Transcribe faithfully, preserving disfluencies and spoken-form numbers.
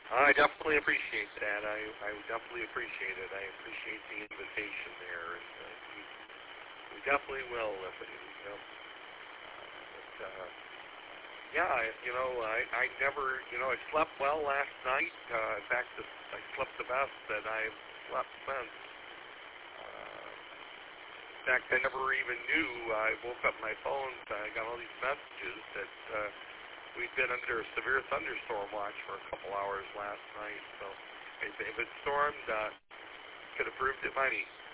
I definitely appreciate that. I, I definitely appreciate it. I appreciate the invitation there, and uh, we, we definitely will if it, you know. But, uh, yeah, I, you know, I, I never, you know, I slept well last night. Uh, in fact, the, I slept the best that I've slept since. Uh, in fact, I never even knew. I woke up my phone. I got all these messages that. Uh, We'd been under a severe thunderstorm watch for a couple hours last night, so if, if it stormed, uh, could have proved it mighty.